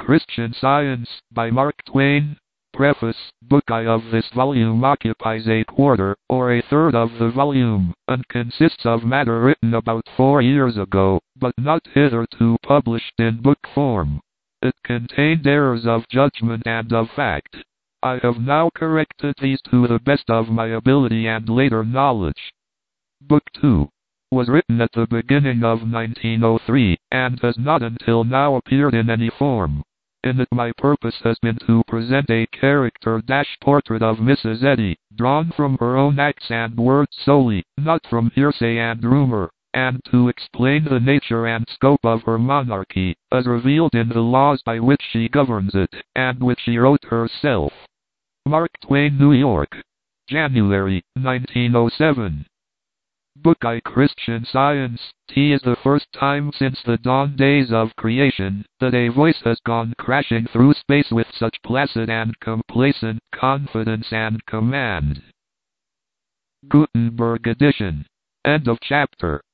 Christian Science, by Mark Twain. Preface. Book I of this volume occupies a quarter, or a third of the volume, and consists of matter written about 4 years ago, but not hitherto published in book form. It contained errors of judgment and of fact. I have now corrected these to the best of my ability and later knowledge. Book 2 was written at the beginning of 1903, and has not until now appeared in any form. In it my purpose has been to present a character-portrait of Mrs. Eddy, drawn from her own acts and words solely, not from hearsay and rumor, and to explain the nature and scope of her monarchy, as revealed in the laws by which she governs it, and which she wrote herself. Mark Twain, New York, January, 1907. Book I Christian Science. T is the first time since the dawn days of creation that a voice has gone crashing through space with such placid and complacent confidence and command. Gutenberg edition. End of chapter.